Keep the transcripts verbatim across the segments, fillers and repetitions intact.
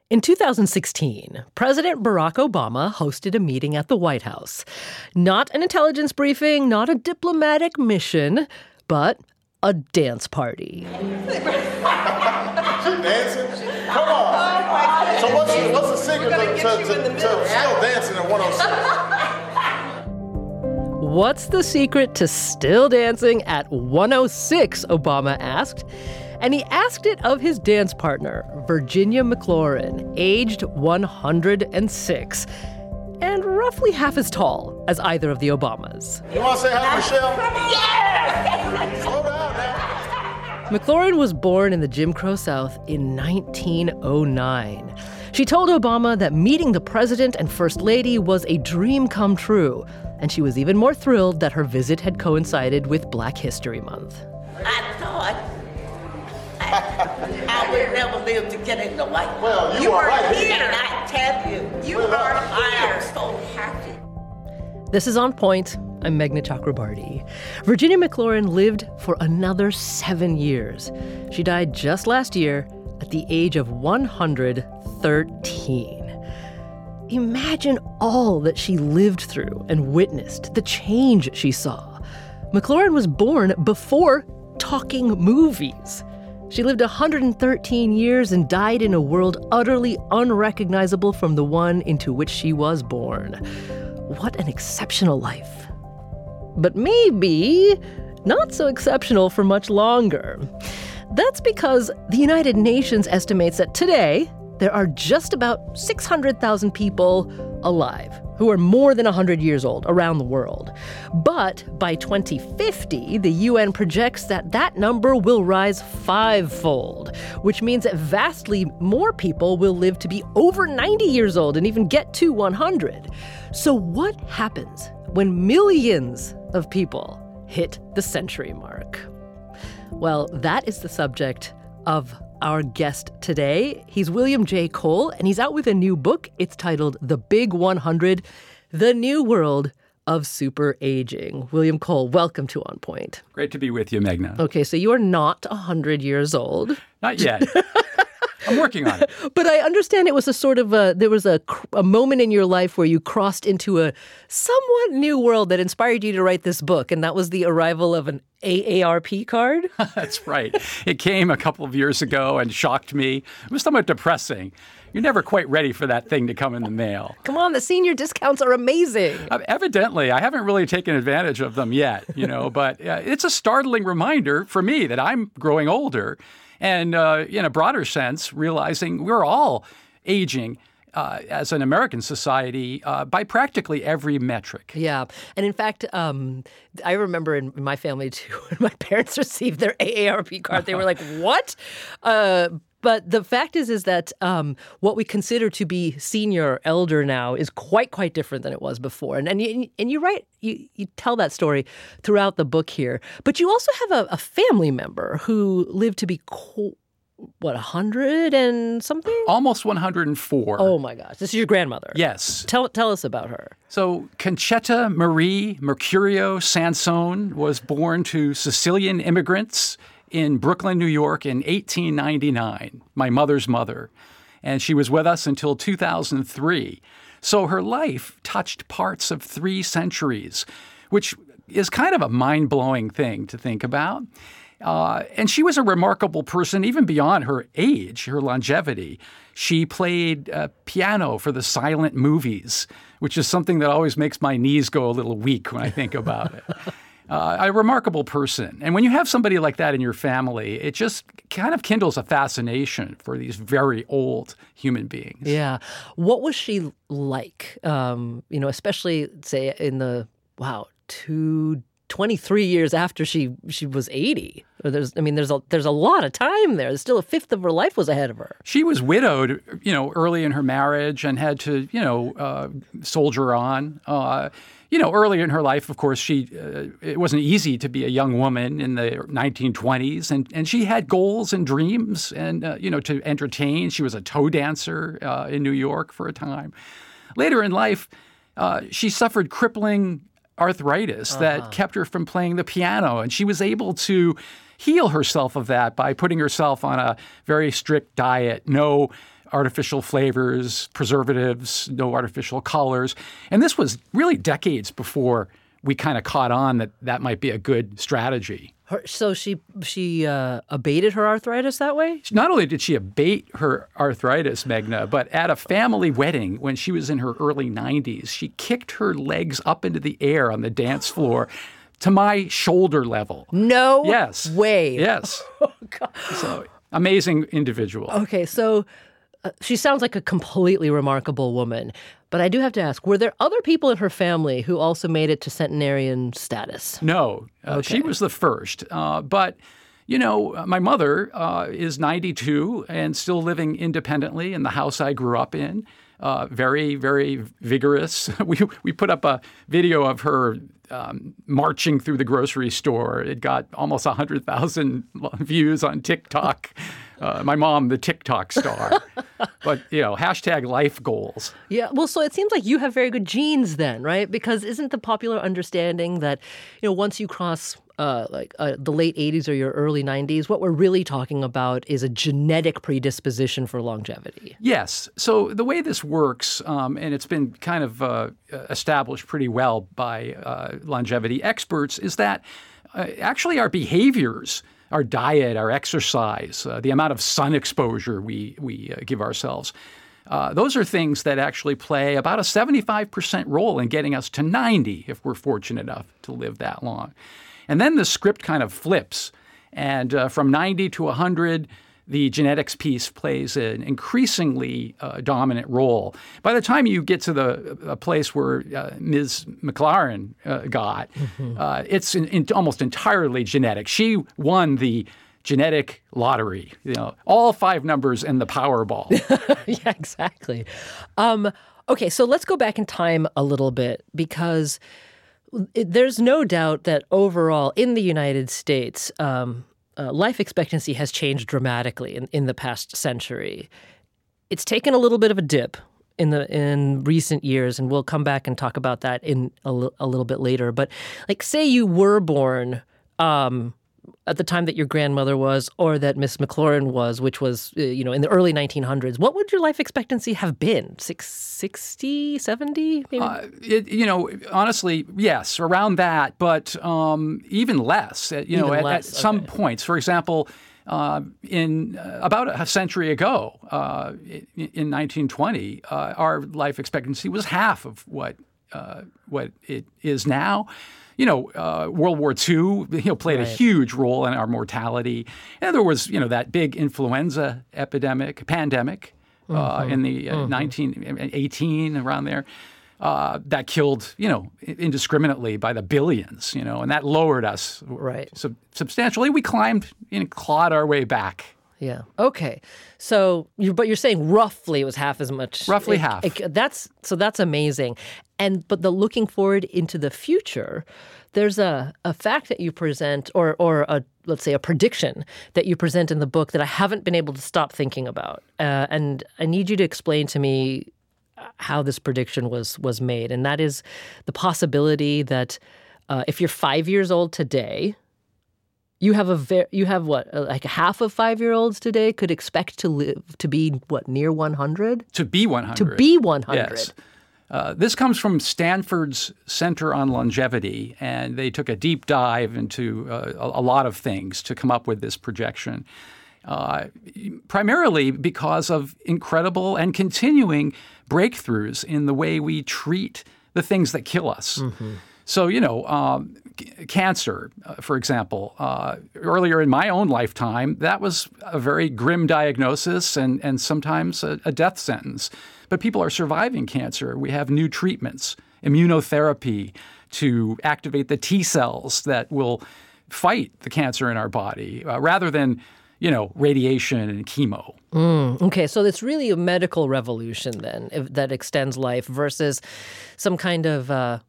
In two thousand sixteen, President Barack Obama hosted a meeting at the White House. Not an intelligence briefing, not a diplomatic mission, but a dance party. She dancing? Come on. So what's the, what's the secret to, to, to, to still dancing at one oh six? What's the secret to still dancing at one oh six, Obama asked. And he asked it of his dance partner, Virginia McLaurin, aged one hundred six, and roughly half as tall as either of the Obamas. You want to say hi, Michelle? Yes! Slow down now. McLaurin was born in the Jim Crow South in nineteen oh nine. She told Obama that meeting the president and first lady was a dream come true, and she was even more thrilled that her visit had coincided with Black History Month. I thought I would never live to get in the White House. Well, you, you are are right here. here. And I tell you, you Well, are I I am so happy. This is On Point. I'm Meghna Chakrabarti. Virginia McLaurin lived for another seven years. She died just last year at the age of one hundred thirteen. Imagine all that she lived through and witnessed, the change she saw. McLaurin was born before talking movies. She lived one hundred thirteen years and died in a world utterly unrecognizable from the one into which she was born. What an exceptional life. But maybe not so exceptional for much longer. That's because the United Nations estimates that today there are just about six hundred thousand people alive who are more than one hundred years old around the world. But by twenty fifty, the U N projects that that number will rise fivefold, which means that vastly more people will live to be over ninety years old and even get to one hundred. So what happens when millions of people hit the century mark? Well, that is the subject of our guest today. He's William J. Cole, and he's out with a new book. It's titled The Big one hundred, The New World of Super Aging. William Cole, welcome to On Point. Great to be with you, Meghna. Okay, so you are not one hundred years old. Not yet. I'm working on it. But I understand it was a sort of a, there was a, a moment in your life where you crossed into a somewhat new world that inspired you to write this book, and that was the arrival of an A A R P card? That's right. It came a couple of years ago and shocked me. It was somewhat depressing. You're never quite ready for that thing to come in the mail. Come on, the senior discounts are amazing. Uh, evidently, I haven't really taken advantage of them yet, you know, but uh, it's a startling reminder for me that I'm growing older. And uh, in a broader sense, realizing we're all aging uh, as an American society uh, by practically every metric. Yeah. And in fact, um, I remember in my family, too, when my parents received their A A R P card, they were like, what? Uh, but the fact is, is that um, what we consider to be senior or elder now is quite, quite different than it was before. And and, you, and you're right. You, you tell that story throughout the book here. But you also have a, a family member who lived to be, co- what, one hundred and something? Almost one hundred four. Oh, my gosh. This is your grandmother. Yes. Tell, tell us about her. So Conchetta Marie Mercurio Sansone was born to Sicilian immigrants in Brooklyn, New York in eighteen ninety-nine, my mother's mother. And she was with us until two thousand three. So her life touched parts of three centuries, which is kind of a mind-blowing thing to think about. Uh, and she was a remarkable person even beyond her age, her longevity. She played uh, piano for the silent movies, which is something that always makes my knees go a little weak when I think about it. Uh, a remarkable person. And when you have somebody like that in your family, it just kind of kindles a fascination for these very old human beings. Yeah. What was she like, um, you know, especially, say, in the, wow, two, twenty-three years after she, she was eighty? There's, I mean, there's a, there's a lot of time there. There's still a fifth of her life was ahead of her. She was widowed, you know, early in her marriage and had to, you know, uh, soldier on. Uh, You know, early in her life, of course, she uh, it wasn't easy to be a young woman in the nineteen twenties, and, and she had goals and dreams and, uh, you know, to entertain. She was a toe dancer uh, in New York for a time. Later in life, uh, she suffered crippling arthritis uh-huh. that kept her from playing the piano, and she was able to heal herself of that by putting herself on a very strict diet, no artificial flavors, preservatives, no artificial colors. And this was really decades before we kind of caught on that that might be a good strategy. Her, so she she uh, abated her arthritis that way? Not only did she abate her arthritis, Meghna, but at a family wedding when she was in her early nineties, she kicked her legs up into the air on the dance floor to my shoulder level. No yes. way. Yes. Oh, God. So amazing individual. Okay, so uh, she sounds like a completely remarkable woman. But I do have to ask, were there other people in her family who also made it to centenarian status? No, uh, Okay. she was the first. Uh, but, you know, my mother uh, is ninety-two and still living independently in the house I grew up in. Uh, very, very vigorous. We we put up a video of her um, marching through the grocery store. It got almost one hundred thousand views on TikTok. Uh, my mom, the TikTok star. But, you know, hashtag life goals. Yeah, well, so it seems like you have very good genes then, right? Because isn't the popular understanding that, you know, once you cross uh, like uh, the late eighties or your early nineties, what we're really talking about is a genetic predisposition for longevity? Yes. So the way this works, um, and it's been kind of uh, established pretty well by uh, longevity experts, is that uh, actually our behaviors, our diet, our exercise, uh, the amount of sun exposure we we uh, give ourselves, uh, those are things that actually play about a seventy-five percent role in getting us to ninety if we're fortunate enough to live that long. And then the script kind of flips, and uh, from ninety to one hundred, the genetics piece plays an increasingly uh, dominant role. By the time you get to the a place where uh, Miz McLaren uh, got, mm-hmm. uh, it's in, in almost entirely genetic. She won the genetic lottery, you know, all five numbers in the Powerball. Yeah, exactly. Um, okay, so let's go back in time a little bit because it, there's no doubt that overall in the United States, um, Uh, life expectancy has changed dramatically in, in the past century. It's taken a little bit of a dip in the in recent years, and we'll come back and talk about that in a, l- a little bit later. But like, say you were born um, at the time that your grandmother was, or that Miss McLaurin was, which was uh, you know in the early nineteen hundreds. What would your life expectancy have been? Six, sixty, seventy, maybe? Uh, it, you know, honestly, yes, around that, but um, even less. You know, Even at, less, at some okay. points, for example, uh, in uh, about a century ago, uh, in, in nineteen twenty, uh, our life expectancy was half of what uh, what it is now. You know, uh, World War Two, you know, played Right. a huge role in our mortality. And there was, you know, that big influenza epidemic, pandemic uh, Mm-hmm. in the uh, Mm-hmm. nineteen eighteen, around there, uh, that killed, you know, indiscriminately by the billions, you know, and that lowered us Right. sub- substantially. We climbed and clawed our way back. Yeah. Okay. So, you, but you're saying roughly it was half as much. Roughly It- half. it- that's so that's amazing. And but the looking forward into the future, there's a, a fact that you present, or or a let's say a prediction that you present in the book that I haven't been able to stop thinking about. Uh, and I need you to explain to me how this prediction was was made, and that is the possibility that uh, if you're five years old today. You have a ver- you have what uh, like half of five-year-olds today could expect to live to be what near one hundred? To be one hundred. To be one hundred. Yes. Uh, this comes from Stanford's Center on Longevity, and they took a deep dive into uh, a, a lot of things to come up with this projection, uh, primarily because of incredible and continuing breakthroughs in the way we treat the things that kill us. Mm-hmm. So, you know, um, c- cancer, uh, for example, uh, earlier in my own lifetime, that was a very grim diagnosis and, and sometimes a, a death sentence. But people are surviving cancer. We have new treatments, immunotherapy to activate the T cells that will fight the cancer in our body uh, rather than, you know, radiation and chemo. Mm, okay, so it's really a medical revolution then if, that extends life versus some kind of uh,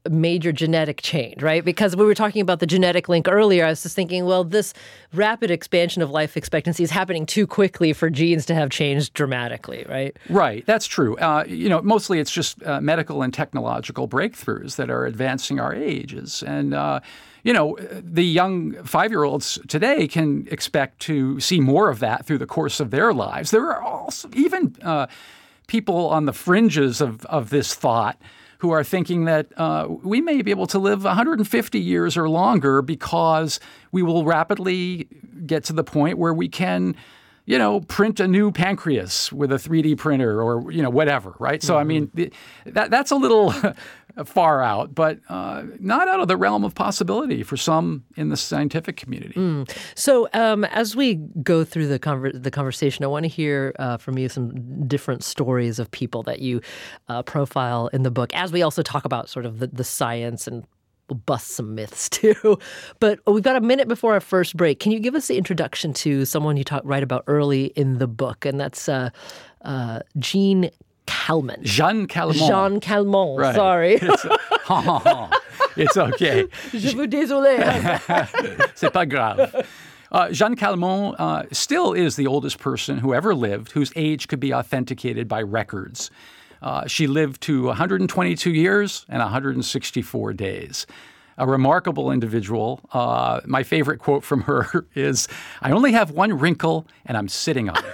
major genetic change, right? Because we were talking about the genetic link earlier. I was just thinking, well, this rapid expansion of life expectancy is happening too quickly for genes to have changed dramatically, right? Right. That's true. Uh, you know, mostly it's just uh, medical and technological breakthroughs that are advancing our ages. And, uh, you know, the young five-year-olds today can expect to see more of that through the course of their lives. There are also even uh, people on the fringes of, of this thought who are thinking that uh, we may be able to live one hundred fifty years or longer because we will rapidly get to the point where we can, you know, print a new pancreas with a three D printer or, you know, whatever, right? So, mm-hmm. I mean, the, that that's a little far out, but uh, not out of the realm of possibility for some in the scientific community. Mm. So um, as we go through the conver- the conversation, I want to hear uh, from you some different stories of people that you uh, profile in the book, as we also talk about sort of the, the science and we'll bust some myths too. But we've got a minute before our first break. Can you give us the introduction to someone you talk, write about early in the book? And that's uh, uh, Jeanne Calment. Jeanne Calment. Jeanne Calment, right. Sorry. It's, uh, it's okay. Je vous désolé. C'est pas grave. Uh, Jeanne Calment uh, still is the oldest person who ever lived whose age could be authenticated by records. Uh, she lived to one hundred twenty-two years and one hundred sixty-four days. A remarkable individual. Uh, my favorite quote from her is, "I only have one wrinkle and I'm sitting on it."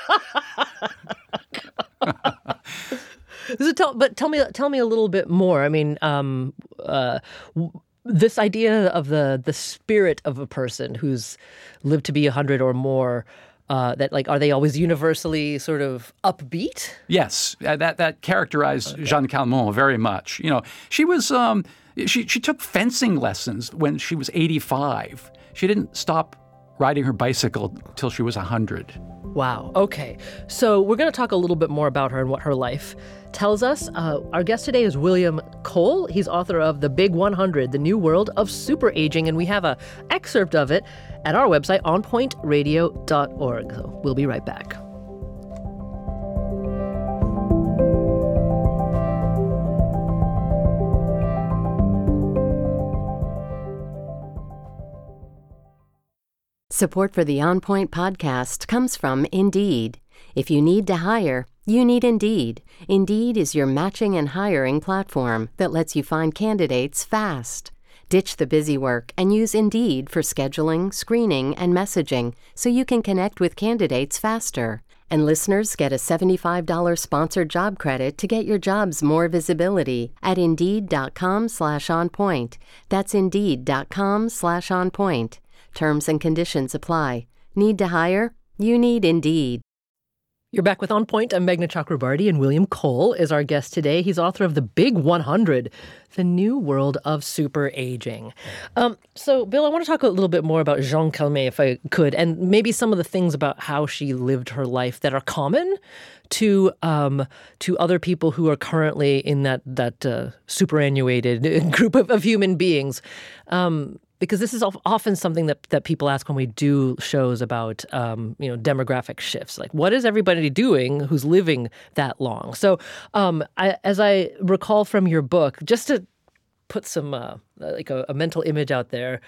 So tell, but tell me, tell me a little bit more. I mean, um, uh, w- this idea of the the spirit of a person who's lived to be a hundred or more. Uh, that like, are they always universally sort of upbeat? Yes, uh, that that characterized okay. Jeanne Calment very much. You know, she was um, she she took fencing lessons when she was eighty-five. She didn't stop riding her bicycle till she was one hundred. Wow. Okay. So we're going to talk a little bit more about her and what her life tells us. Uh, our guest today is William Cole. He's author of The Big one hundred, The New World of Super Aging, and we have an excerpt of it at our website, on point radio dot org. So we'll be right back. Support for the On Point podcast comes from Indeed. If you need to hire, you need Indeed. Indeed is your matching and hiring platform that lets you find candidates fast. Ditch the busy work and use Indeed for scheduling, screening, and messaging so you can connect with candidates faster. And listeners get a seventy-five dollars sponsored job credit to get your jobs more visibility at Indeed.com slash on point. That's Indeed.com slash on point. Terms and conditions apply. Need to hire? You need Indeed. You're back with On Point. I'm Meghna Chakrabarty, and William Cole is our guest today. He's author of The Big one hundred, The New World of Super Aging. Um, so, Bill, I want to talk a little bit more about Jeanne Calment, if I could, and maybe some of the things about how she lived her life that are common to um, to other people who are currently in that that uh, superannuated group of, of human beings. Um, Because this is often something that, that people ask when we do shows about, um, you know, demographic shifts. Like, what is everybody doing who's living that long? So um, I, as I recall from your book, just to put some, uh, like a, a mental image out there,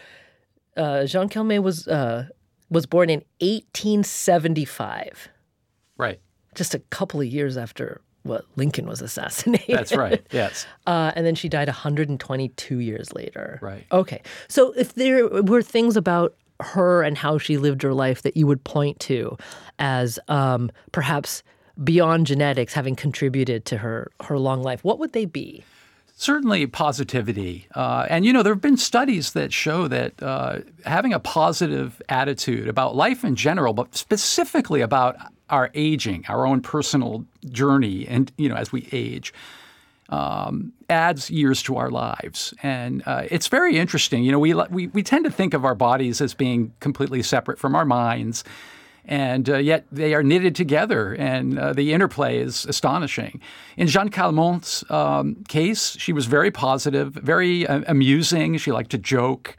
uh, Jeanne Calment was, uh, was born in eighteen seventy-five. Right. Just a couple of years after what Lincoln was assassinated. That's right, yes. Uh, and then she died one hundred twenty-two years later. Right. Okay. So if there were things about her and how she lived her life that you would point to as um, perhaps beyond genetics having contributed to her, her long life, what would they be? Certainly positivity. Uh, and, you know, there have been studies that show that uh, having a positive attitude about life in general, but specifically about our aging, our own personal journey, and, you know, as we age, um, adds years to our lives. And uh, it's very interesting. You know, we, we we tend to think of our bodies as being completely separate from our minds, and uh, yet they are knitted together, and uh, the interplay is astonishing. In Jeanne Calment's um, case, she was very positive, very uh, amusing. She liked to joke.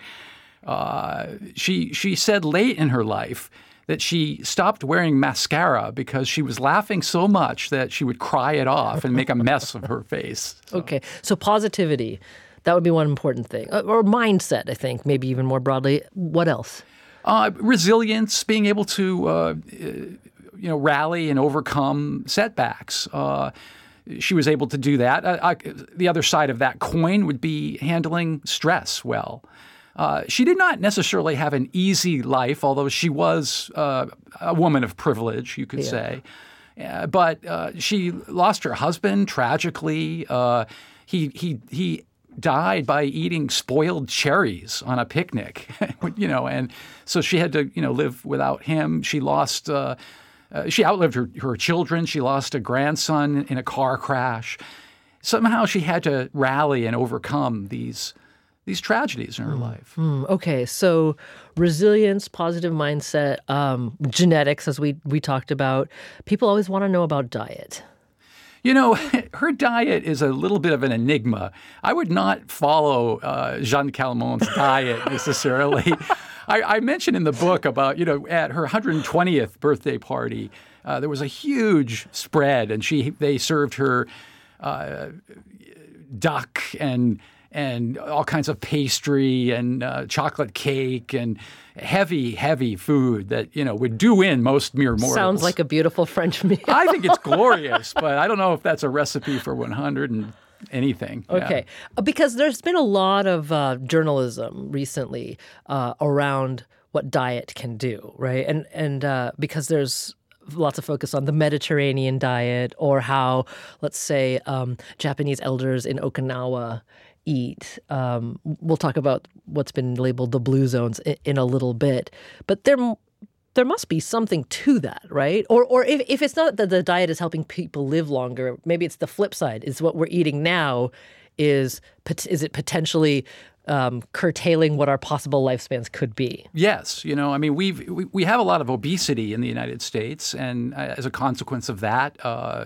Uh, she she said late in her life that she stopped wearing mascara because she was laughing so much that she would cry it off and make a mess of her face. So. Okay, so positivity. That would be one important thing. Uh, Or mindset, I think, maybe even more broadly. What else? Uh, resilience, being able to, uh, you know, rally and overcome setbacks. Uh, she was able to do that. Uh, I, the other side of that coin would be handling stress well. Uh, she did not necessarily have an easy life, although she was uh, a woman of privilege, you could Yeah. say. Uh, but uh, she lost her husband tragically. Uh, he he he died by eating spoiled cherries on a picnic, you know, and so she had to, you know, live without him. She lost. Uh, uh, she outlived her her children. She lost a grandson in a car crash. Somehow she had to rally and overcome these. these tragedies in her life. Mm, okay, so resilience, positive mindset, um, genetics, as we we talked about. People always want to know about diet. You know, her diet is a little bit of an enigma. I would not follow uh, Jeanne Calment's diet necessarily. I, I mentioned in the book about, you know, at her one hundred twentieth birthday party, uh, there was a huge spread, and she they served her uh, duck and and all kinds of pastry and uh, chocolate cake and heavy, heavy food that, you know, would do in most mere mortals. Sounds like a beautiful French meal. I think it's glorious, but I don't know if that's a recipe for one hundred and anything. Yeah. Okay, Uh, because there's been a lot of uh, journalism recently uh, around what diet can do, right? And and uh, because there's lots of focus on the Mediterranean diet or how, let's say, um, Japanese elders in Okinawa eat. Um, we'll talk about what's been labeled the blue zones in, in a little bit, but there there must be something to that, right? Or or if, if it's not that the diet is helping people live longer, maybe it's the flip side. Is what we're eating now is is it potentially um, curtailing what our possible lifespans could be? Yes, you know, I mean, we've we, we have a lot of obesity in the United States, and uh, as a consequence of that, uh, uh,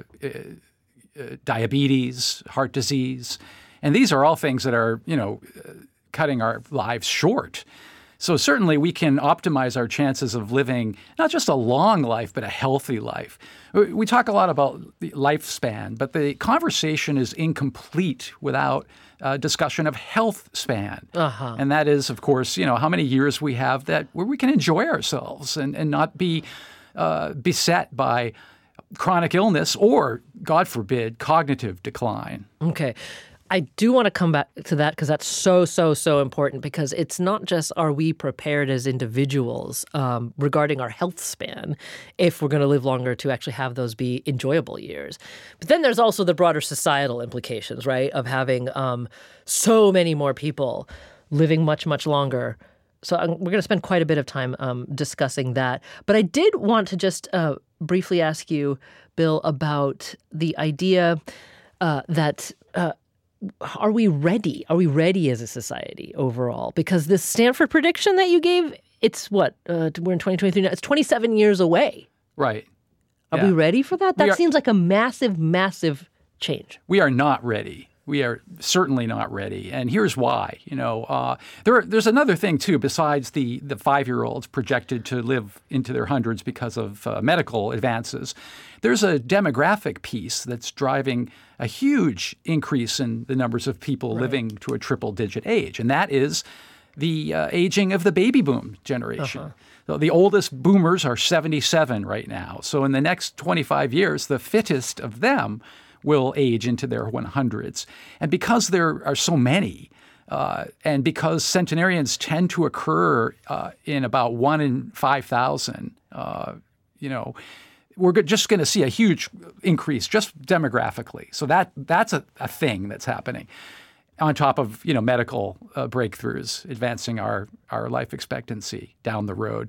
uh, diabetes, heart disease. And these are all things that are, you know, cutting our lives short. So certainly we can optimize our chances of living not just a long life, but a healthy life. We talk a lot about the lifespan, but the conversation is incomplete without a discussion of health span. Uh-huh. And that is, of course, you know, how many years we have that where we can enjoy ourselves and, and not be uh, beset by chronic illness or, God forbid, cognitive decline. Okay. I do want to come back to that because that's so, so, so important because it's not just are we prepared as individuals um, regarding our health span if we're going to live longer to actually have those be enjoyable years. But then there's also the broader societal implications, right, of having um, so many more people living much, much longer. So I'm, we're going to spend quite a bit of time um, discussing that. But I did want to just uh, briefly ask you, Bill, about the idea uh, that uh, are we ready? Are we ready as a society overall? Because this Stanford prediction that you gave, it's what? Uh, we're in twenty twenty-three now. It's twenty-seven years away. Right. Are Yeah. we ready for that? That We are- seems like a massive, massive change. We are not ready. We are certainly not ready, and here's why. You know, uh, there there's another thing too. Besides the the five-year-olds projected to live into their hundreds because of uh, medical advances, there's a demographic piece that's driving a huge increase in the numbers of people living to a triple-digit age, and that is the uh, aging of the baby boom generation. Uh-huh. So the oldest boomers are seventy-seven right now. So in the next twenty-five years, the fittest of them will age into their hundreds. And because there are so many, uh, and because centenarians tend to occur uh, in about one in five thousand, uh, you know, we're go- just going to see a huge increase just demographically. So that that's a, a thing that's happening on top of, you know, medical uh, breakthroughs advancing our, our life expectancy down the road.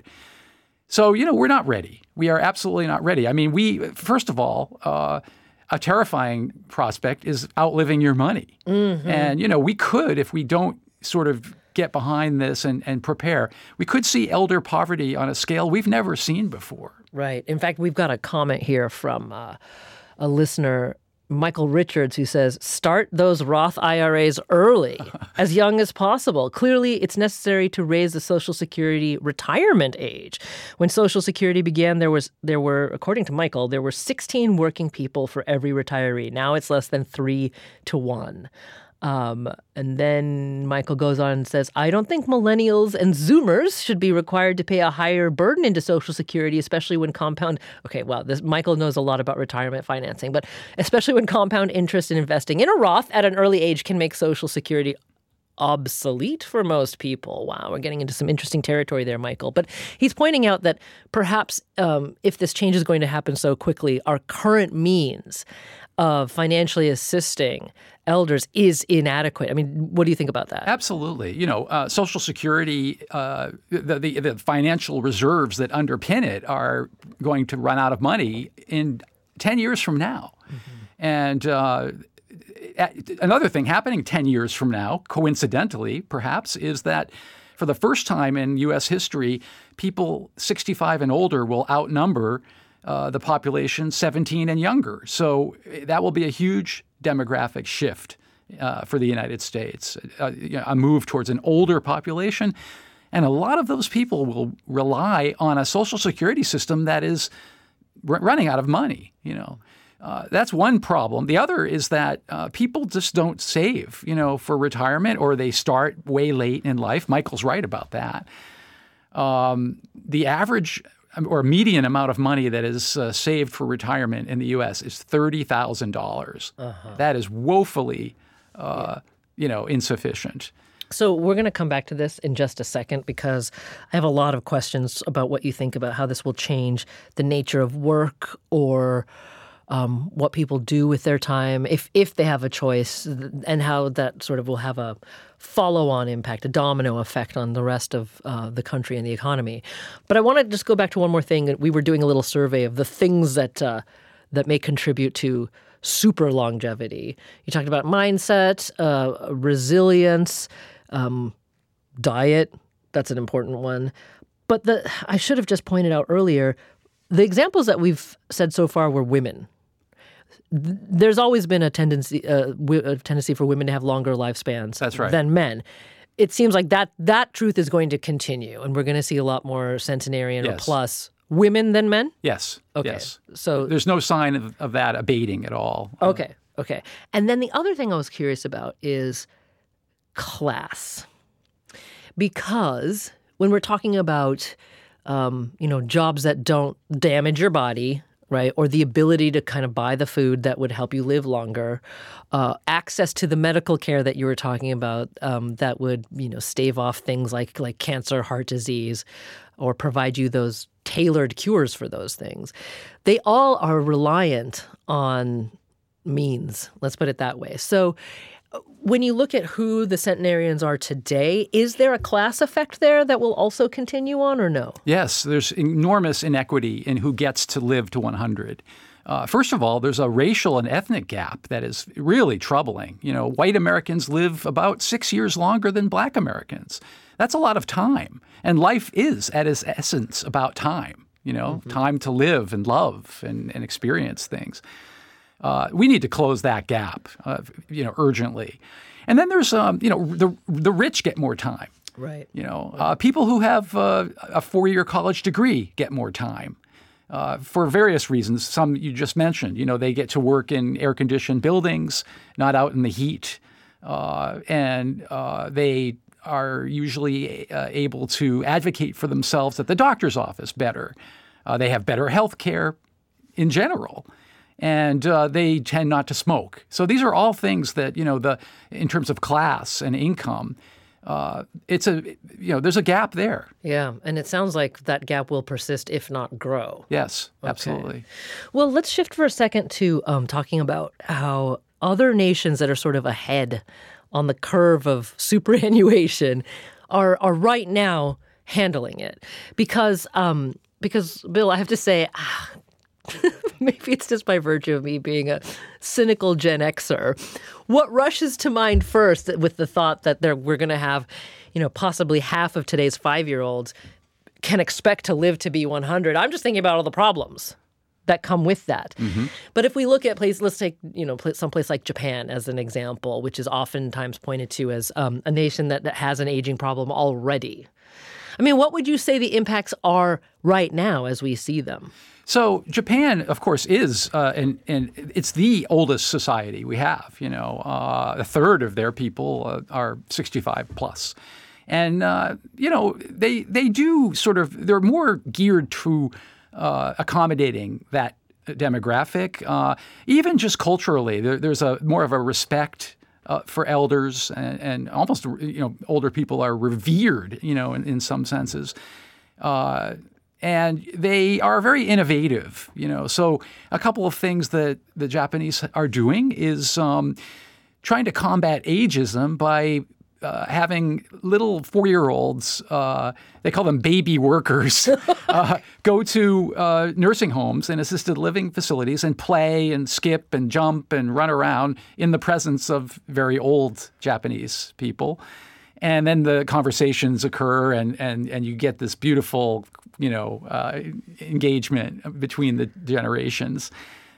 So, you know, we're not ready. We are absolutely not ready. I mean, we, first of all, uh, a terrifying prospect is outliving your money. Mm-hmm. And, you know, we could, if we don't sort of get behind this and, and prepare, we could see elder poverty on a scale we've never seen before. Right. In fact, we've got a comment here from uh, a listener, Michael Richards, who says, start those Roth I R As early, as young as possible. Clearly, it's necessary to raise the Social Security retirement age. When Social Security began, there was there were, according to Michael, there were sixteen working people for every retiree. Now it's less than three to one. Um, and then Michael goes on and says, I don't think millennials and Zoomers should be required to pay a higher burden into Social Security, especially when compound. Okay, well, this Michael knows a lot about retirement financing, but especially when compound interest in investing in a Roth at an early age can make Social Security obsolete for most people. Wow, we're getting into some interesting territory there, Michael. But he's pointing out that perhaps um, if this change is going to happen so quickly, our current means of financially assisting elders is inadequate. I mean, what do you think about that? Absolutely. You know, uh, Social Security, uh, the, the the financial reserves that underpin it are going to run out of money in ten years from now. Mm-hmm. And uh, another thing happening ten years from now, coincidentally, perhaps, is that for the first time in U S history, people sixty-five and older will outnumber uh, the population seventeen and younger. So that will be a huge demographic shift uh, for the United States, uh, you know, a move towards an older population. And a lot of those people will rely on a Social Security system that is r- running out of money, you know. Uh, that's one problem. The other is that uh, people just don't save, you know, for retirement, or they start way late in life. Michael's right about that. Um, the average or median amount of money that is uh, saved for retirement in the U S is thirty thousand dollars. Uh-huh. That is woefully, uh, yeah. you know, insufficient. So we're going to come back to this in just a second because I have a lot of questions about what you think about how this will change the nature of work or um, what people do with their time, if if they have a choice, and how that sort of will have a follow-on impact, a domino effect on the rest of uh, the country and the economy. But I want to just go back to one more thing. We were doing a little survey of the things that uh, that may contribute to super longevity. You talked about mindset, uh, resilience, um, diet. That's an important one. But the I should have just pointed out earlier, the examples that we've said so far were women. There's always been a tendency, uh, a tendency for women to have longer lifespans That's right. than men. It seems like that that truth is going to continue, and we're going to see a lot more centenarian yes. or plus women than men? Yes. Okay. Yes. So there's no sign of, of that abating at all. Okay. Okay. And then the other thing I was curious about is class. Because when we're talking about, um, you know, jobs that don't damage your body, right, or the ability to kind of buy the food that would help you live longer, uh, access to the medical care that you were talking about um, that would, you know, stave off things like like cancer, heart disease, or provide you those tailored cures for those things. They all are reliant on means, let's put it that way. So when you look at who the centenarians are today, is there a class effect there that will also continue on or no? Yes, there's enormous inequity in who gets to live to one hundred. Uh, first of all, there's a racial and ethnic gap that is really troubling. You know, white Americans live about six years longer than black Americans. That's a lot of time. And life is, at its essence, about time, you know, mm-hmm. time to live and love and, and experience things. Uh, we need to close that gap, uh, you know, urgently. And then there's, um, you know, the the rich get more time. Right. You know, uh, people who have uh, a four-year college degree get more time uh, for various reasons. Some you just mentioned. You know, they get to work in air-conditioned buildings, not out in the heat, uh, and uh, they are usually uh, able to advocate for themselves at the doctor's office better. Uh, they have better health care in general. And uh, they tend not to smoke. So these are all things that, you know, the in terms of class and income, uh, it's a, you know, there's a gap there. Yeah. And it sounds like that gap will persist, if not grow. Yes, okay. absolutely. Well, let's shift for a second to um, talking about how other nations that are sort of ahead on the curve of superannuation are are right now handling it. Because, um, because Bill, I have to say, ah, maybe it's just by virtue of me being a cynical Gen Xer. What rushes to mind first with the thought that there, we're going to have, you know, possibly half of today's five-year-olds can expect to live to be one hundred? I'm just thinking about all the problems that come with that. Mm-hmm. But if we look at places, let's take, you know, someplace like Japan as an example, which is oftentimes pointed to as um, a nation that, that has an aging problem already. I mean, what would you say the impacts are right now as we see them? So Japan, of course, is, uh, and, and it's the oldest society we have. You know, uh, a third of their people uh, are sixty-five plus. And, uh, you know, they they do sort of, they're more geared to uh, accommodating that demographic. Uh, even just culturally, there, there's a more of a respect uh, for elders, and, and almost, you know, older people are revered, you know, in, in some senses. Uh And they are very innovative, you know. So a couple of things that the Japanese are doing is um, trying to combat ageism by uh, having little four-year-olds, uh, they call them baby workers, uh, go to uh, nursing homes and assisted living facilities and play and skip and jump and run around in the presence of very old Japanese people. And then the conversations occur, and, and, and you get this beautiful, you know, uh, engagement between the generations.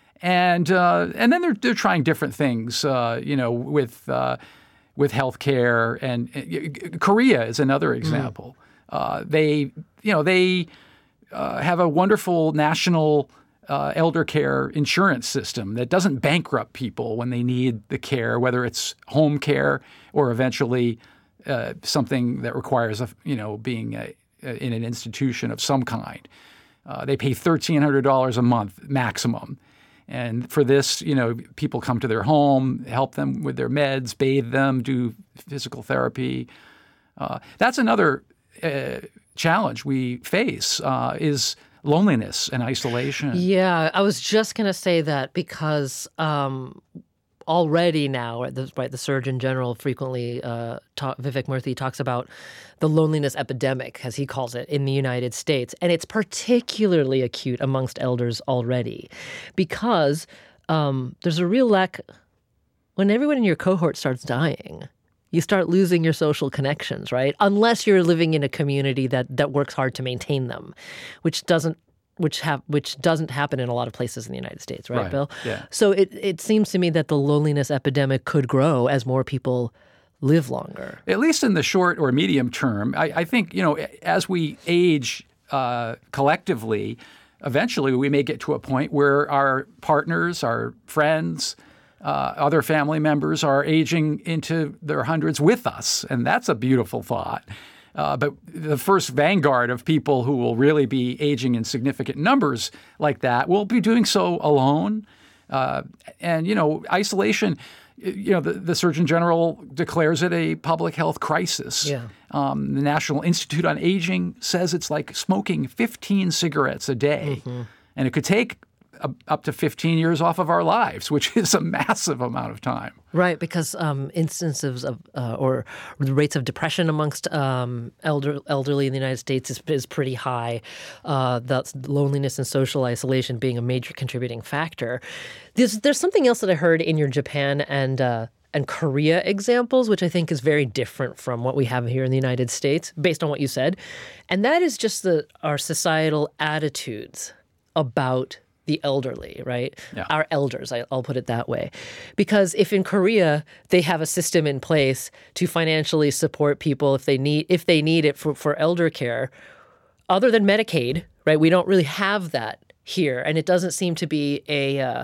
And uh, and then they're they're trying different things, uh, you know, with uh, with healthcare. And uh, Korea is another example. Mm. Uh, they, you know, they uh, have a wonderful national uh, elder care insurance system that doesn't bankrupt people when they need the care, whether it's home care or eventually Uh, something that requires, a, you know, being a, a, in an institution of some kind. Uh, they pay thirteen hundred dollars a month maximum. And for this, you know, people come to their home, help them with their meds, bathe them, do physical therapy. Uh, that's another uh, challenge we face uh, is loneliness and isolation. Yeah, I was just going to say that because um, already now, right, the, right, the Surgeon General frequently, uh, talk, Vivek Murthy talks about the loneliness epidemic, as he calls it, in the United States. And it's particularly acute amongst elders already because um, there's a real lack. When everyone in your cohort starts dying, you start losing your social connections, right? Unless you're living in a community that that works hard to maintain them, which doesn't which have which doesn't happen in a lot of places in the United States, right, right. Bill? Yeah. So it it seems to me that the loneliness epidemic could grow as more people live longer. At least in the short or medium term, I, I think, you know, as we age uh, collectively, eventually we may get to a point where our partners, our friends, uh, other family members are aging into their hundreds with us. And that's a beautiful thought. Uh, but the first vanguard of people who will really be aging in significant numbers like that will be doing so alone. Uh, and, you know, isolation, you know, the, the Surgeon General declares it a public health crisis. Yeah. Um, the National Institute on Aging says it's like smoking fifteen cigarettes a day. Mm-hmm. And it could take a, up to fifteen years off of our lives, which is a massive amount of time. Right, because um, instances of uh, or the rates of depression amongst um, elder, elderly in the United States is, is pretty high. Uh, that's loneliness and social isolation being a major contributing factor. There's there's something else that I heard in your Japan and uh, and Korea examples, which I think is very different from what we have here in the United States, based on what you said, and that is just the our societal attitudes about the elderly, right? Yeah. Our elders, I, I'll put it that way. Because if in Korea they have a system in place to financially support people if they need if they need it for, for elder care, other than Medicaid, right? We don't really have that here, and it doesn't seem to be a uh,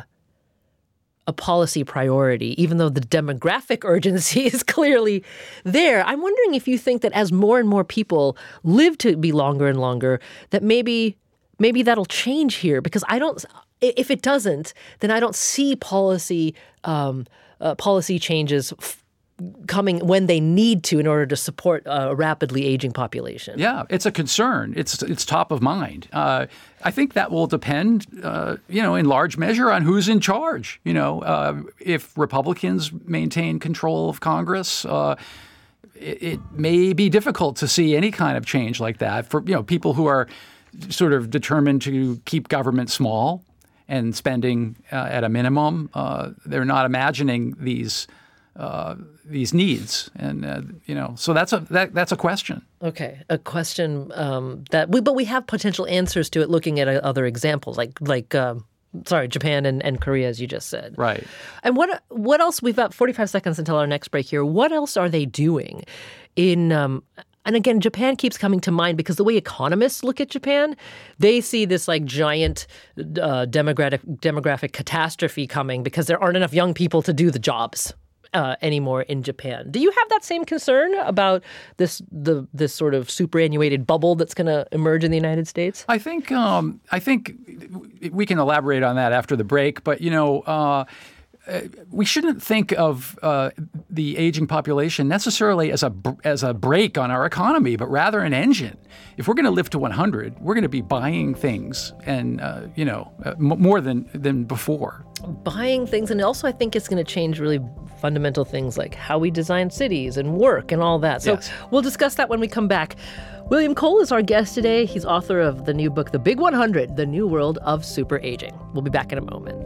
a policy priority, even though the demographic urgency is clearly there. I'm wondering if you think that as more and more people live to be longer and longer, that maybe. Maybe that'll change here, because I don't. If it doesn't, then I don't see policy um, uh, policy changes f- coming when they need to in order to support a rapidly aging population. Yeah, it's a concern. It's it's top of mind. Uh, I think that will depend, uh, you know, in large measure on who's in charge. You know, uh, if Republicans maintain control of Congress. Uh, it, it may be difficult to see any kind of change like that for, you know, people who are sort of determined to keep government small and spending uh, at a minimum. Uh, they're not imagining these uh, these needs, and uh, you know, so that's a that, that's a question. Okay, a question um, that we, but we have potential answers to it looking at uh, other examples, like like um, sorry, Japan and, and Korea, as you just said. Right. And what what else? We've got forty-five seconds until our next break here. What else are they doing in? Um, And again, Japan keeps coming to mind because the way economists look at Japan, they see this like giant uh, demographic demographic catastrophe coming because there aren't enough young people to do the jobs uh, anymore in Japan. Do you have that same concern about this the this sort of superannuated bubble that's going to emerge in the United States? I think um, I think we can elaborate on that after the break. But you know. Uh, Uh, we shouldn't think of uh, the aging population necessarily as a as a brake on our economy, but rather an engine. If we're going to live to one hundred, we're going to be buying things, and uh, you know, uh, m- more than than before. Buying things, and also I think it's going to change really fundamental things like how we design cities and work and all that. So Yes. We'll discuss that when we come back. William Cole is our guest today. He's author of the new book, The Big one hundred: The New World of Super Aging. We'll be back in a moment.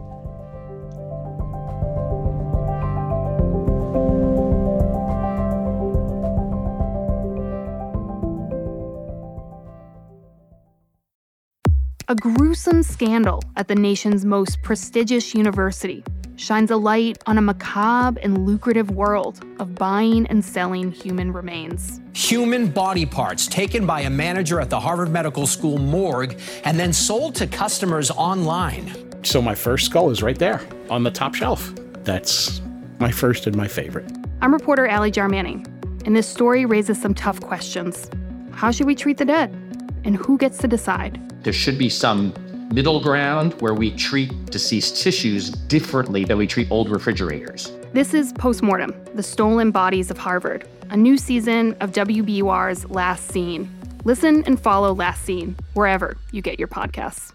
A gruesome scandal at the nation's most prestigious university shines a light on a macabre and lucrative world of buying and selling human remains. Human body parts taken by a manager at the Harvard Medical School morgue and then sold to customers online. So my first skull is right there on the top shelf. That's my first and my favorite. I'm reporter Allie Jarmanning, and this story raises some tough questions. How should we treat the dead? And who gets to decide? There should be some middle ground where we treat deceased tissues differently than we treat old refrigerators. This is Postmortem, The Stolen Bodies of Harvard, a new season of W B U R's Last Scene. Listen and follow Last Scene wherever you get your podcasts.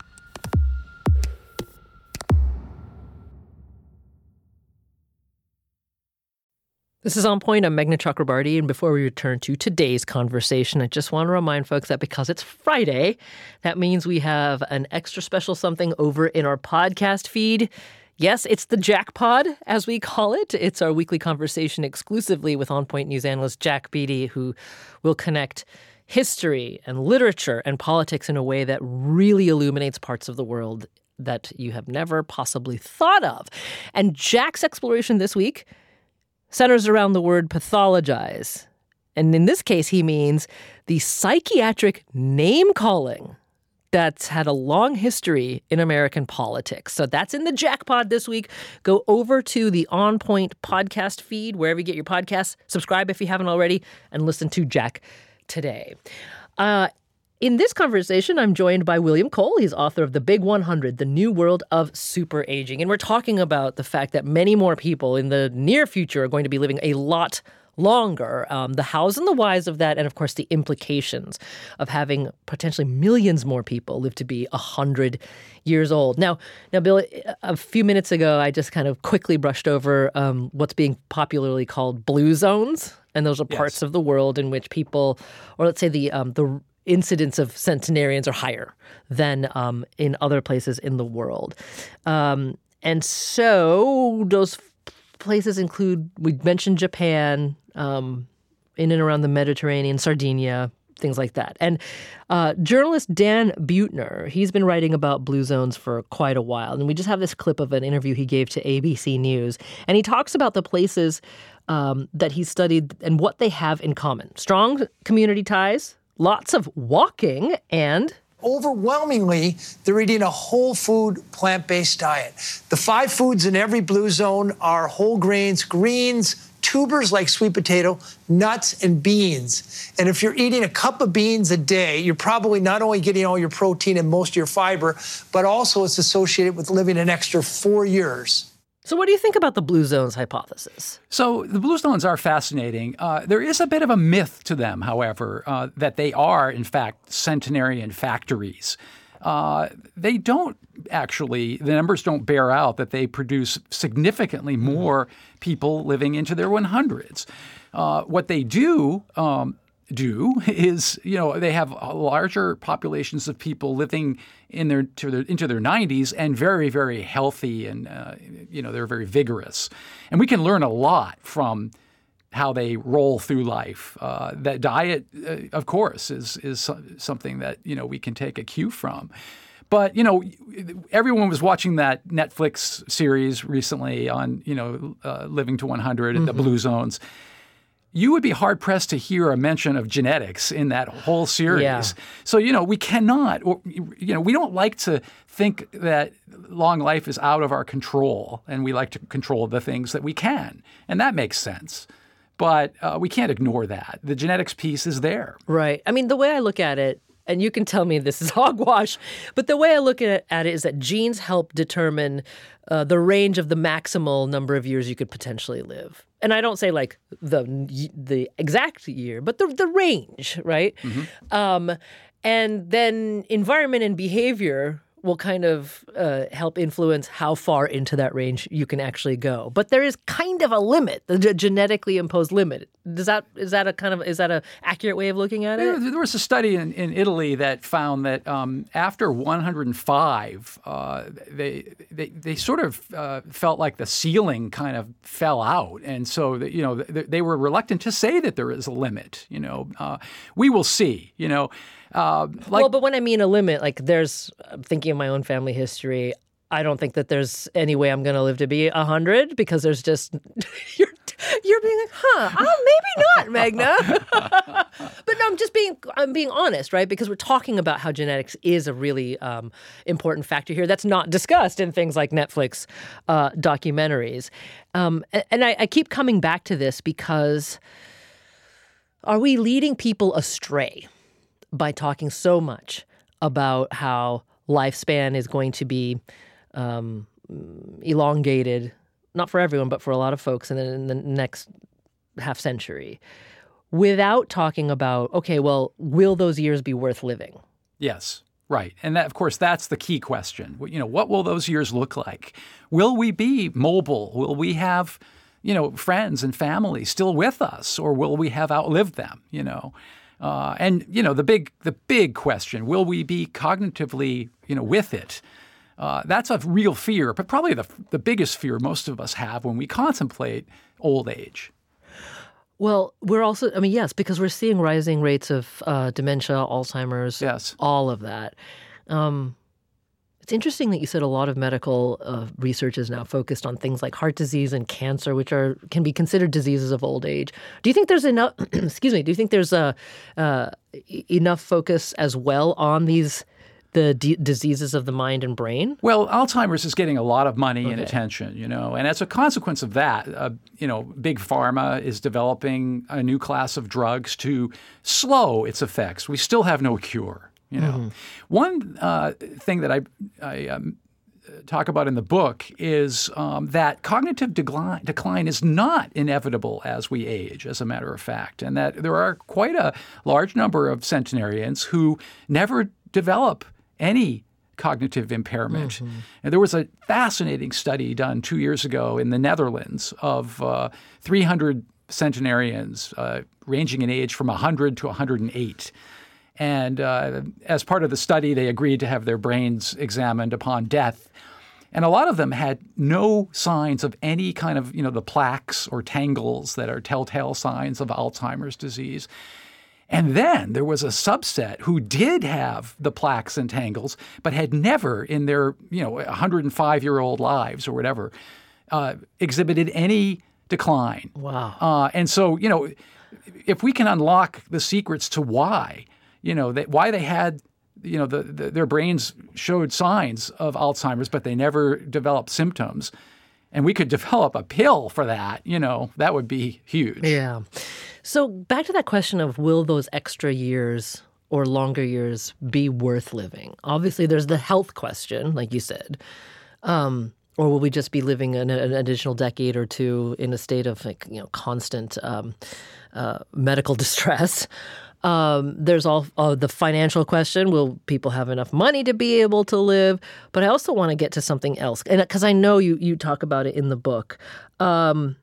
This is On Point. I'm Meghna Chakrabarty, and before we return to today's conversation, I just want to remind folks that because it's Friday, that means we have an extra special something over in our podcast feed. Yes, it's the Jackpod, as we call it. It's our weekly conversation exclusively with On Point news analyst Jack Beatty, who will connect history and literature and politics in a way that really illuminates parts of the world that you have never possibly thought of. And Jack's exploration this week centers around the word pathologize. And in this case, he means the psychiatric name-calling that's had a long history in American politics. So that's in the Jackpod this week. Go over to the On Point podcast feed, wherever you get your podcasts. Subscribe if you haven't already, and listen to Jack today. Uh, in this conversation, I'm joined by William Cole. He's author of The Big one hundred, The New World of Super Aging. And we're talking about the fact that many more people in the near future are going to be living a lot longer, um, the hows and the whys of that, and of course the implications of having potentially millions more people live to be one hundred years old. Now, now, Bill, a few minutes ago, I just kind of quickly brushed over um, what's being popularly called blue zones, and those are parts Yes. of the world in which people, or let's say the um, the incidence of centenarians are higher than um, in other places in the world. Um, and so those places include, we mentioned Japan, um, in and around the Mediterranean, Sardinia, things like that. And uh, journalist Dan Buettner, he's been writing about blue zones for quite a while. And we just have this clip of an interview he gave to A B C News. And he talks about the places um, that he studied and what they have in common. Strong community ties, lots of walking, and overwhelmingly, they're eating a whole food, plant-based diet. The five foods in every blue zone are whole grains, greens, tubers like sweet potato, nuts, and beans. And if you're eating a cup of beans a day, you're probably not only getting all your protein and most of your fiber, but also it's associated with living an extra four years. So what do you think about the blue zones hypothesis? So the blue zones are fascinating. Uh, there is a bit of a myth to them, however, uh, that they are, in fact, centenarian factories. Uh, they don't actually, the numbers don't bear out that they produce significantly more people living into their hundreds. Uh, what they do um, do is, you know, they have larger populations of people living in their, to their into their nineties and very, very healthy, and uh, you know, they're very vigorous. And we can learn a lot from how they roll through life. Uh, that diet, uh, of course, is is something that, you know, we can take a cue from. But, you know, everyone was watching that Netflix series recently on, you know, uh, Living to one hundred and mm-hmm. the Blue Zones. you would be hard-pressed to hear a mention of genetics in that whole series. Yeah. So, you know, we cannot, or, you know, we don't like to think that long life is out of our control, and we like to control the things that we can. And that makes sense. But uh, we can't ignore that. The genetics piece is there. Right. I mean, the way I look at it, and you can tell me this is hogwash, but the way I look at it, at it is that genes help determine uh, the range of the maximal number of years you could potentially live. And I don't say like the the exact year, but the the range, right? Mm-hmm. Um, and then environment and behavior will kind of uh, help influence how far into that range you can actually go. But there is kind of a limit, the g- genetically imposed limit. Does that is that a kind of is that a accurate way of looking at it? There, there was a study in, in Italy that found that um, after one hundred five, uh, they, they they sort of uh, felt like the ceiling kind of fell out, and so that, you know they, they were reluctant to say that there is a limit. You know, uh, we will see. You know. Uh, like, well, but when I mean a limit, like there's, I'm thinking of my own family history, I don't think that there's any way I'm going to live to be one hundred because there's just, you're you're being like, huh, oh, maybe not, Magna. But no, I'm just being, I'm being honest, right? Because we're talking about how genetics is a really um, important factor here that's not discussed in things like Netflix uh, documentaries. Um, and and I, I keep coming back to this because are we leading people astray by talking so much about how lifespan is going to be um, elongated, not for everyone, but for a lot of folks in the, in the next half century, without talking about, okay, well, will those years be worth living? Yes, right. And that, of course, that's the key question. You know, what will those years look like? Will we be mobile? Will we have, you know, friends and family still with us, or will we have outlived them, you know? Uh, and, you know, the big the big question, will we be cognitively, you know, with it? Uh, that's a real fear, but probably the the biggest fear most of us have when we contemplate old age. Well, we're also, I mean, yes, because we're seeing rising rates of uh, dementia, Alzheimer's, yes, all of that. Um, it's interesting that you said a lot of medical uh, research is now focused on things like heart disease and cancer, which are can be considered diseases of old age. Do you think there's enough? excuse me. Do you think there's a uh, enough focus as well on these the d- diseases of the mind and brain? Well, Alzheimer's is getting a lot of money okay. and attention, you know, and as a consequence of that, uh, you know, Big Pharma is developing a new class of drugs to slow its effects. We still have no cure. You know, mm-hmm. One uh, thing that I, I um, talk about in the book is um, that cognitive decline, decline is not inevitable as we age, as a matter of fact, and that there are quite a large number of centenarians who never develop any cognitive impairment. Mm-hmm. And there was a fascinating study done two years ago in the Netherlands of uh, three hundred centenarians uh, ranging in age from one hundred to one hundred eight. And uh, as part of the study, they agreed to have their brains examined upon death. And a lot of them had no signs of any kind of, you know, the plaques or tangles that are telltale signs of Alzheimer's disease. And then there was a subset who did have the plaques and tangles, but had never in their, you know, one hundred five-year-old lives or whatever, uh, exhibited any decline. Wow. Uh, and so, you know, if we can unlock the secrets to why, you know, that why they had, you know, the, the their brains showed signs of Alzheimer's, but they never developed symptoms, and we could develop a pill for that, you know, that would be huge. Yeah. So back to that question of will those extra years or longer years be worth living? Obviously, there's the health question, like you said. Um, or will we just be living an, an additional decade or two in a state of, like, you know, constant um, uh, medical distress? Um, there's all uh, the financial question. Will people have enough money to be able to live? But I also want to get to something else, and because I know you you talk about it in the book, um,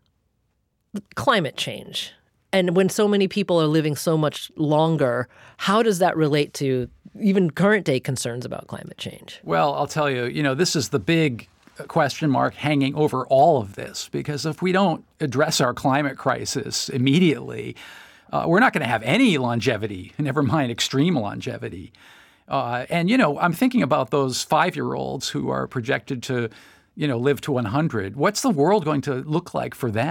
climate change. And when so many people are living so much longer, how does that relate to even current day concerns about climate change? Well, I'll tell you, you know, this is the big question mark hanging over all of this, because if we don't address our climate crisis immediately, Uh, we're not going to have any longevity, never mind extreme longevity. Uh, and, you know, I'm thinking about those five-year-olds who are projected to, you know, live to one hundred. What's the world going to look like for them?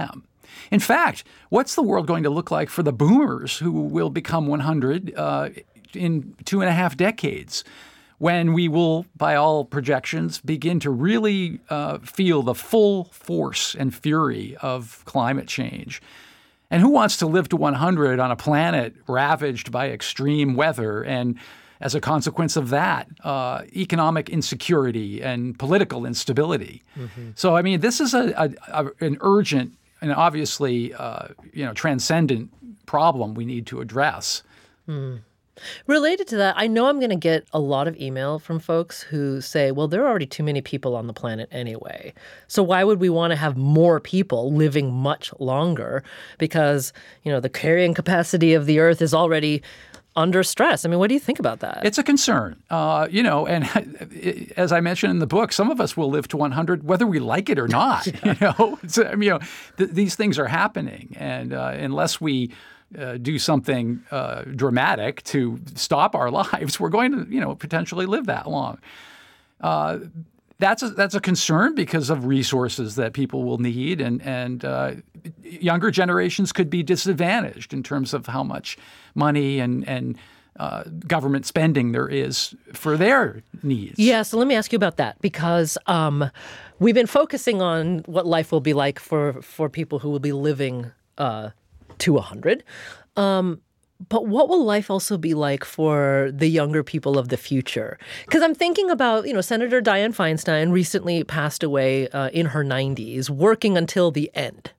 In fact, what's the world going to look like for the boomers who will become one hundred uh, in two and a half decades, when we will, by all projections, begin to really uh, feel the full force and fury of climate change? And who wants to live to one hundred on a planet ravaged by extreme weather and, as a consequence of that, uh, economic insecurity and political instability? Mm-hmm. So, I mean, this is a, a, a an urgent and obviously, uh, you know, transcendent problem we need to address. Mm. Related to that, I know I'm going to get a lot of email from folks who say, well, there are already too many people on the planet anyway. So why would we want to have more people living much longer? Because, you know, the carrying capacity of the Earth is already under stress. I mean, what do you think about that? It's a concern, uh, you know, and as I mentioned in the book, some of us will live to one hundred whether we like it or not. Yeah. You know, it's, I mean, you know, th- these things are happening, and uh, unless we uh, do something uh, dramatic to stop our lives, we're going to, you know, potentially live that long. Uh, That's a, that's a concern because of resources that people will need, and and uh, younger generations could be disadvantaged in terms of how much money and and uh, government spending there is for their needs. Yeah, so let me ask you about that, because um, we've been focusing on what life will be like for for people who will be living uh, to one hundred. Um, But what will life also be like for the younger people of the future? Because I'm thinking about, you know, Senator Dianne Feinstein recently passed away uh, in her nineties, working until the end.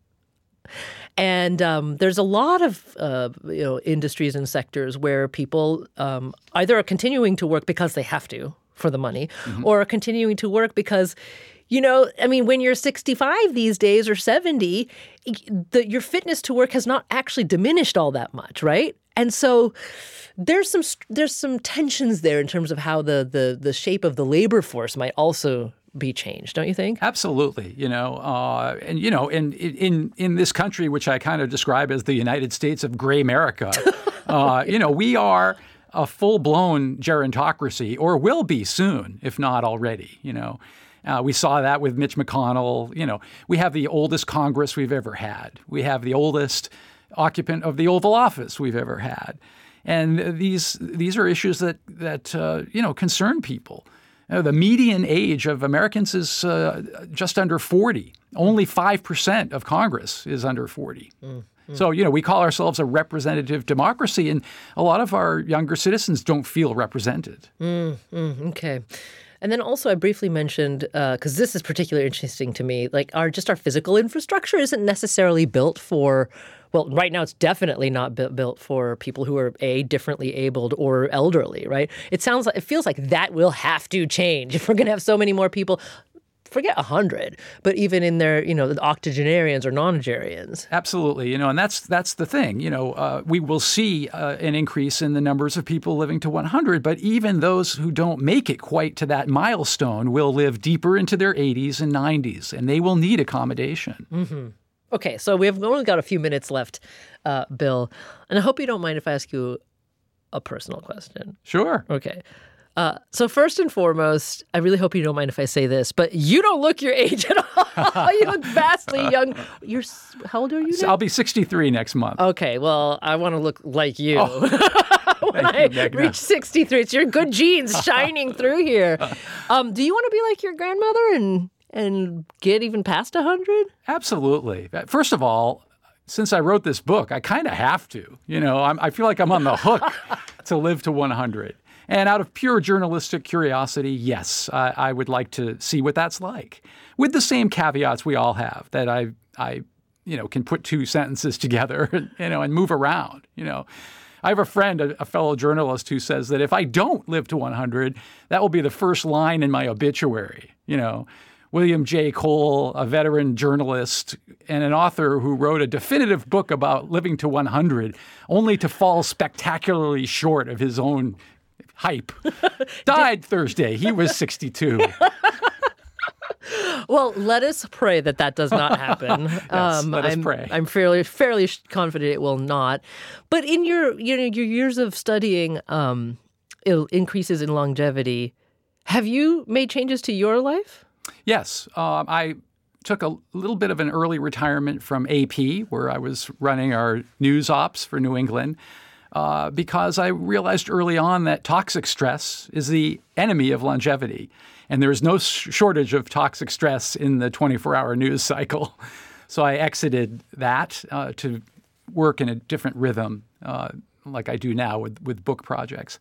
And um, there's a lot of, uh, you know, industries and sectors where people um, either are continuing to work because they have to for the money, mm-hmm. or are continuing to work because, you know, I mean, when you're sixty-five these days or seventy, the, your fitness to work has not actually diminished all that much, right? And so there's some there's some tensions there in terms of how the the the shape of the labor force might also be changed, don't you think? Absolutely. You know, uh, and you know, in in in this country, which I kind of describe as the United States of Gray America, uh, you know, we are a full-blown gerontocracy, or will be soon, if not already. You know. Uh, we saw that with Mitch McConnell. You know, we have the oldest Congress we've ever had. We have the oldest occupant of the Oval Office we've ever had, and these these are issues that that uh, you know concern people. You know, the median age of Americans is uh, just under forty. Only five percent of Congress is under forty. Mm, mm. So you know we call ourselves a representative democracy, and a lot of our younger citizens don't feel represented. Mm, mm, okay. And then also I briefly mentioned, because uh, this is particularly interesting to me, like our just our physical infrastructure isn't necessarily built for, well, right now it's definitely not bu- built for people who are, A, differently abled or elderly, right? It sounds like, it feels like that will have to change if we're going to have so many more people. Forget one hundred, but even in their, you know, the octogenarians or nonagenarians. Absolutely. You know, and that's that's the thing. You know, uh, we will see uh, an increase in the numbers of people living to one hundred, but even those who don't make it quite to that milestone will live deeper into their eighties and nineties, and they will need accommodation. Mm-hmm. Okay, so we have only got a few minutes left, uh, Bill, and I hope you don't mind if I ask you a personal question. Sure. Okay. Uh, so first and foremost, I really hope you don't mind if I say this, but you don't look your age at all. You look vastly young. You're how old are you now? I'll be sixty-three next month. Okay, well, I want to look like you. Oh. When I you, reach sixty-three, it's your good genes shining through here. Um, do you want to be like your grandmother and and get even past one hundred? Absolutely. First of all, since I wrote this book, I kind of have to. You know, I'm, I feel like I'm on the hook to live to one hundred. And out of pure journalistic curiosity, yes, I, I would like to see what that's like, with the same caveats we all have, that I, I, you know, can put two sentences together, you know, and move around. You know, I have a friend, a, a fellow journalist, who says that if I don't live to one hundred, that will be the first line in my obituary. You know, William J. Cole, a veteran journalist and an author who wrote a definitive book about living to one hundred, only to fall spectacularly short of his own hype. Died Thursday. He was sixty-two. Well, let us pray that that does not happen. Yes, um, let us I'm, pray. I'm fairly fairly confident it will not. But in your you know your years of studying um, increases in longevity, have you made changes to your life? Yes, um, I took a little bit of an early retirement from A P, where I was running our news ops for New England, uh, because I realized early on that toxic stress is the enemy of longevity. And there's no sh- shortage of toxic stress in the twenty-four hour news cycle. So I exited that uh, to work in a different rhythm, uh, like I do now with, with book projects.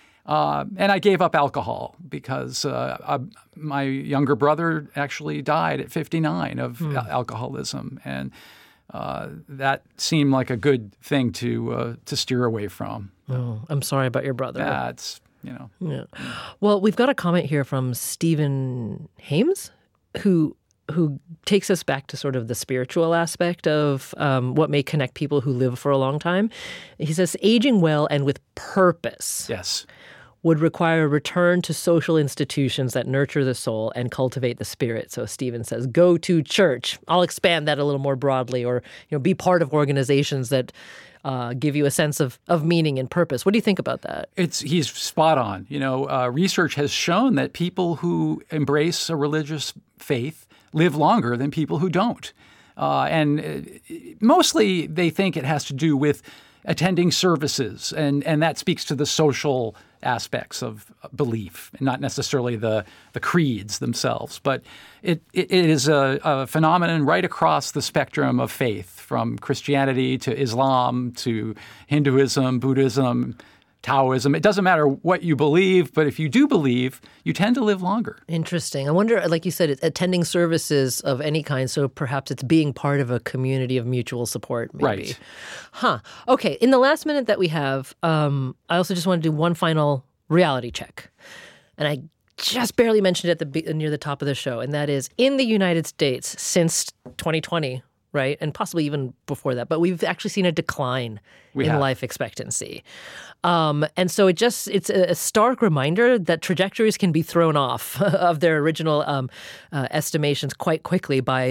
Uh, and I gave up alcohol because uh, I, my younger brother actually died at fifty-nine of Hmm. al- alcoholism. And uh, that seemed like a good thing to uh, to steer away from. Oh, I'm sorry about your brother. Yeah, it's, you know. Yeah. Well, we've got a comment here from Stephen Hames, who who takes us back to sort of the spiritual aspect of um, what may connect people who live for a long time. He says, aging well and with purpose. Yes. Would require a return to social institutions that nurture the soul and cultivate the spirit. So Stephen says, go to church. I'll expand that a little more broadly, or you know, be part of organizations that uh, give you a sense of of meaning and purpose. What do you think about that? It's he's spot on. You know, uh, research has shown that people who embrace a religious faith live longer than people who don't, uh, and uh, mostly they think it has to do with attending services, and and that speaks to the social aspects of belief, and not necessarily the the creeds themselves. But it it, it is a, a phenomenon right across the spectrum of faith, from Christianity to Islam to Hinduism, Buddhism, Taoism. It doesn't matter what you believe, but if you do believe, you tend to live longer. Interesting. I wonder, like you said, it's attending services of any kind, so perhaps it's being part of a community of mutual support, maybe. Right. Huh. Okay, in the last minute that we have, um, I also just want to do one final reality check. And I just barely mentioned it at the near the top of the show, and that is, in the United States since twenty twenty, right, and possibly even before that, but we've actually seen a decline We in have. life expectancy. Um, and so it just it's a stark reminder that trajectories can be thrown off of their original um, uh, estimations quite quickly by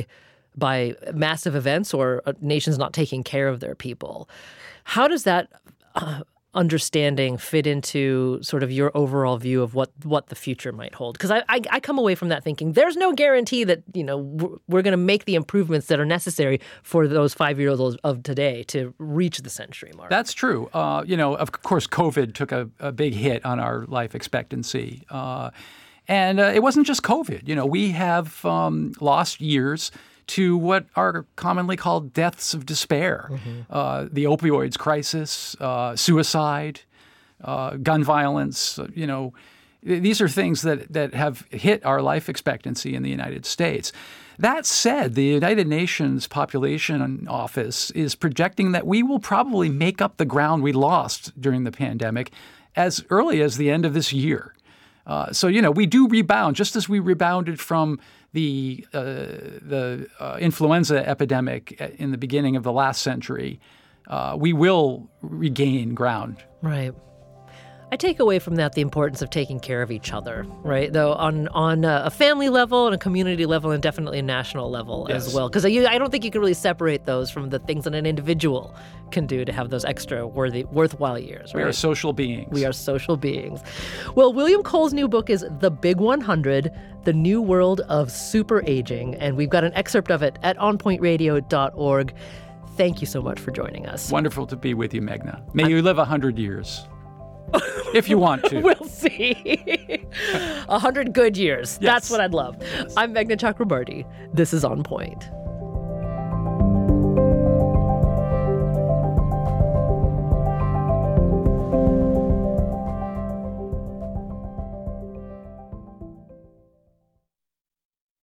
by massive events or uh, nations not taking care of their people. How does that uh, understanding fit into sort of your overall view of what, what the future might hold? Because I, I I come away from that thinking there's no guarantee that, you know, we're, we're going to make the improvements that are necessary for those five-year-olds of today to reach the century mark. That's true. Uh, you know, of course, COVID took a, a big hit on our life expectancy. Uh, and uh, it wasn't just COVID. You know, we have um, lost years to what are commonly called deaths of despair. Mm-hmm. Uh, the opioids crisis, uh, suicide, uh, gun violence, uh, you know, th- these are things that, that have hit our life expectancy in the United States. That said, the United Nations Population Office is projecting that we will probably make up the ground we lost during the pandemic as early as the end of this year. Uh, so, you know, we do rebound, just as we rebounded from the uh, the uh, influenza epidemic in the beginning of the last century. Uh, we will regain ground. Right. I take away from that the importance of taking care of each other, right? Though on on a family level and a community level and definitely a national level Yes. as well. Because I, I don't think you can really separate those from the things that an individual can do to have those extra worthy, worthwhile years, right? We are social beings. We are social beings. Well, William Cole's new book is The Big one hundred, The New World of Super Aging, and we've got an excerpt of it at on point radio dot org. Thank you so much for joining us. Wonderful to be with you, Meghna. May I'm... you live one hundred years. If you want to. We'll see. A hundred good years. Yes. That's what I'd love. Yes. I'm Meghna Chakrabarty. This is On Point.